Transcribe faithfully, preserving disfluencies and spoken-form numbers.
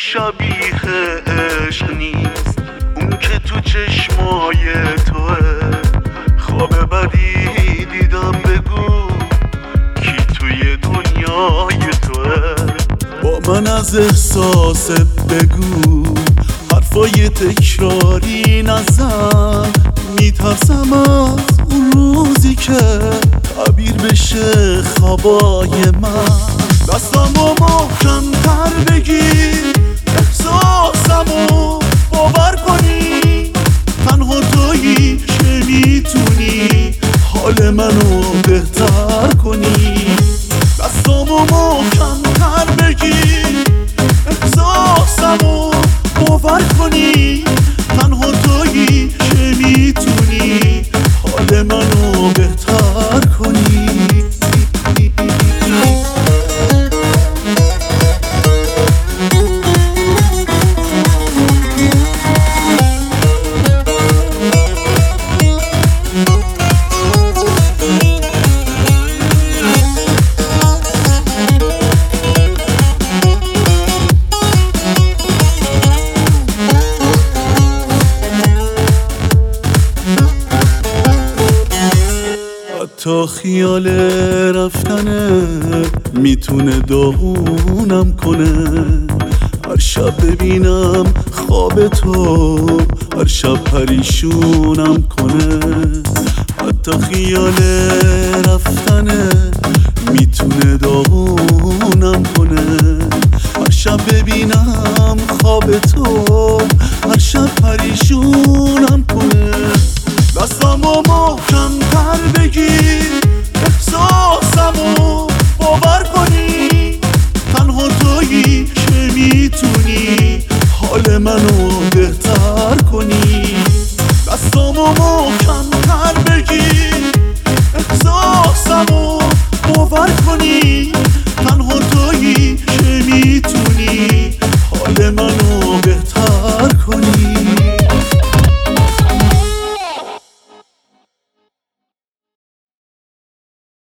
شبیه عشق نیست، اون که تو چشمای توه. خواب بدی دیدم، بگو کی توی دنیای توه. با من از احساست بگو، حرفای تکراری نزن. میترسم از اون روزی که تعبیر بشه خوابای من. دستامو محکم تر بگیر، احساسمو باور کنی. تنها تویی که میتونی حال منو بهتر کنی. دستامو محکم تر بگیر، احساسمو باور کنی. تنها تویی که میتونی حال منو بهتر کنی. تا خیال رفتنه میتونه داغونم کنه. هر شب ببینم خواب تو، هر شب پریشونم کنه. حتی خیال رفتنه میتونه داغونم کنه. هر شب ببینم خواب تو، هر شب پریشونم کنه. دستامو محکم تر بگیر، احساسمو باور کنی. تنها تویی که میتونی حال منو بهتر کنی. دستامو محکم تر بگیر، احساسمو باور کنی.